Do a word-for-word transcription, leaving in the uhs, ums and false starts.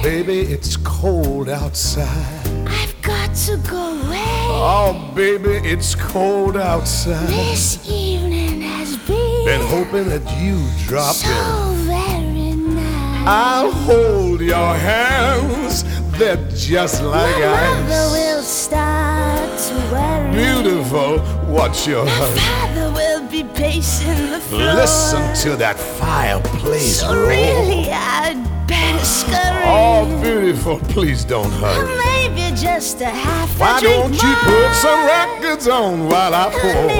Baby, it's cold outside. I've got to go away. Oh, baby, it's cold outside. This evening has been, Been hoping that you drop so in. very nice. I'll hold your hands. They're just like My mother ice. will start to worry. Beautiful, what's your My hurry? father will be pacing the floor. Listen to that fireplace So roar. really, I'd better scurry. Oh, beautiful, please don't Or hurry. maybe just a half a Why drink don't you more. put some records on while I pour?